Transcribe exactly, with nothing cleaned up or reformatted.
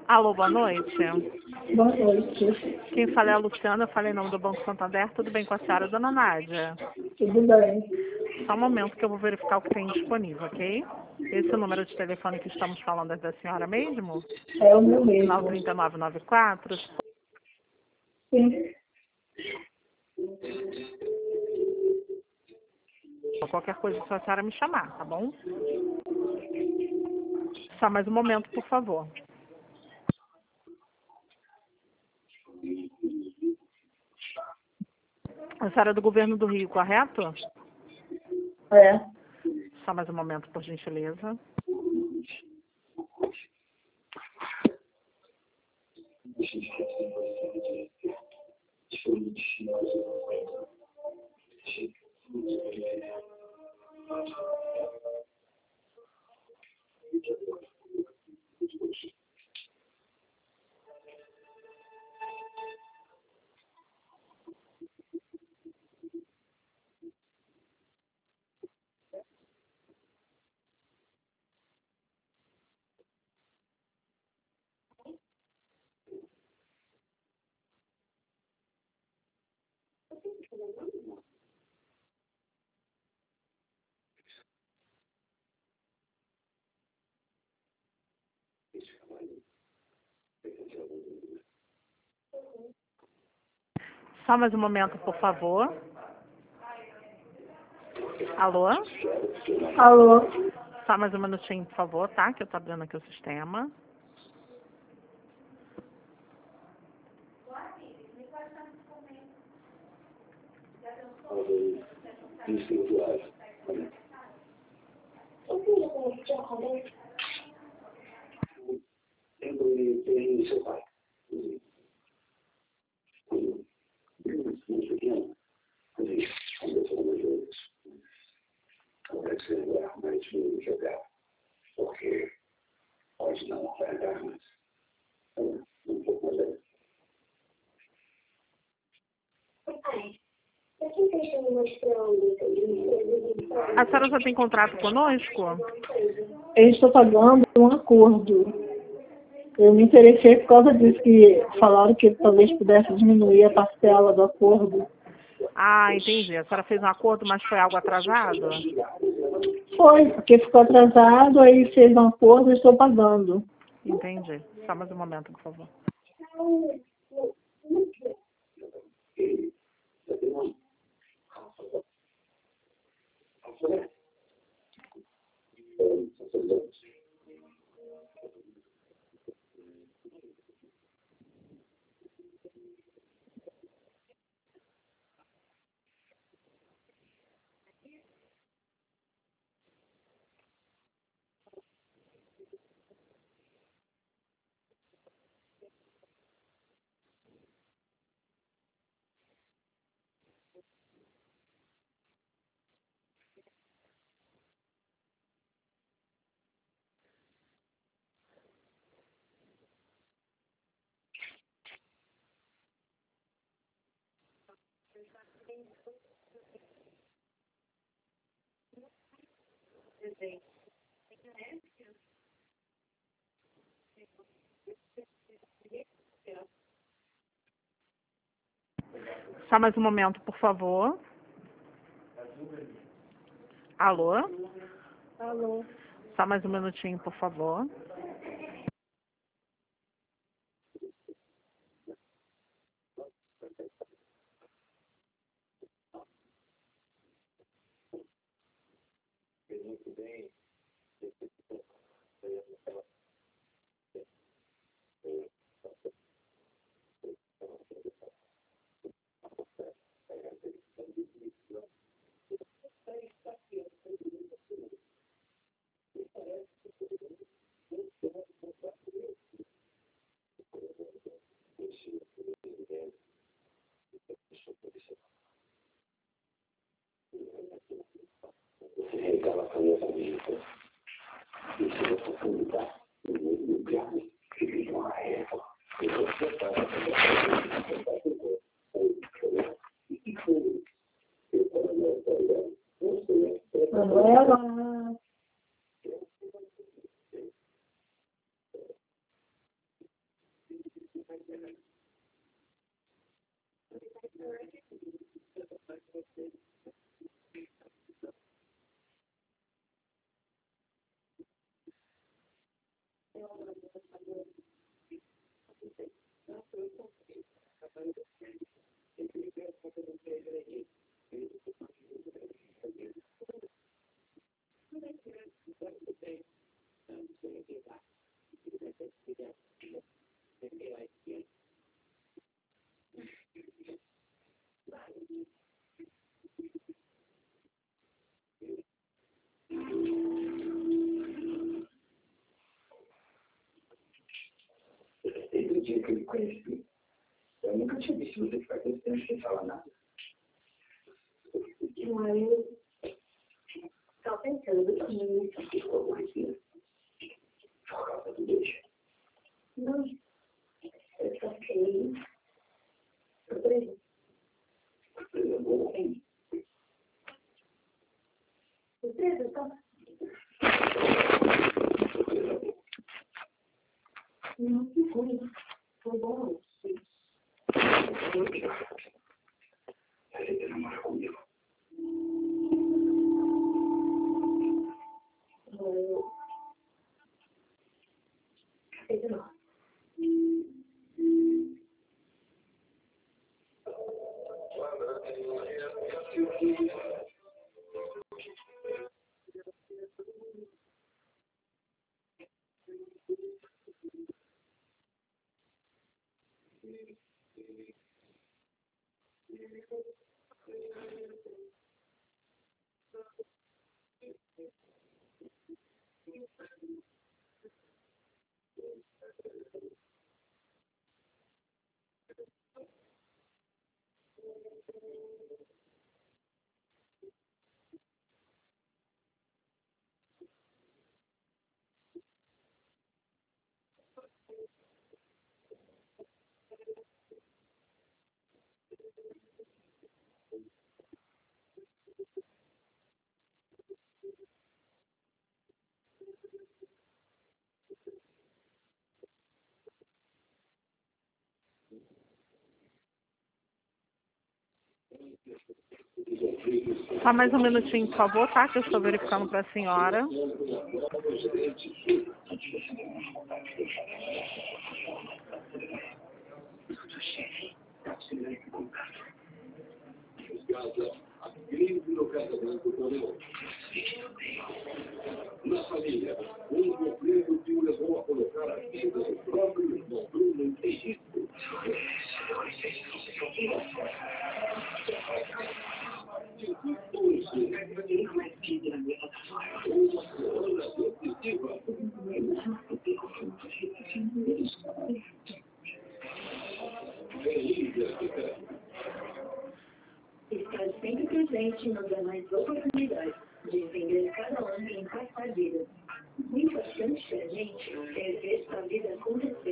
Alô, boa noite. Boa noite. Quem fala é a Luciana, eu falei em nome do Banco Santander. Tudo bem com a senhora, dona Nádia? Tudo bem? Só um momento que eu vou verificar o que tem disponível, ok? Esse é o número de telefone que estamos falando é da senhora mesmo? É o meu Final mesmo. trinta e nove noventa e quatro. Sim. Qualquer coisa, só a senhora me chamar, tá bom? Só mais um momento, por favor. A senhora é do governo do Rio, correto? É. Só mais um momento, por gentileza. Só mais um momento, por favor. Alô? Alô? Só mais um minutinho, por favor, tá? Que eu tô abrindo aqui o sistema. A senhora já tem contrato conosco? Eu estou pagando um acordo. Eu me interessei por causa disso, que falaram que talvez pudesse diminuir a parcela do acordo. Ah, entendi. A senhora fez um acordo, mas foi algo atrasado? Foi, porque ficou atrasado, aí fez um acordo e estou pagando. Entendi. Só mais um momento, por favor. Só mais um momento, por favor. Alô? Alô? Só mais um minutinho, por favor. Desde o dia que eu lhe conheci, eu nunca tinha visto você ficar tanto tempo sem falar nada. Mas eu estava pensando que Ficou aborrecida. Por causa do beijo. não, eu só fiquei surpresa. Surpresa boa ou ruim? Surpresa, tá? Surpresa boa. Não, que foi. Foi bom. Você quer namorar comigo? Eu... Sei lá. Só mais um minutinho, por favor, tá? Que eu estou verificando para a senhora. Na família, um conflito que o levou a colocar a vida do próprio irmão Bruno em risco. Estar sempre presente nos demais oportunidades de entender cada um em quais vidas. O importante pra gente é ver a vida acontecer.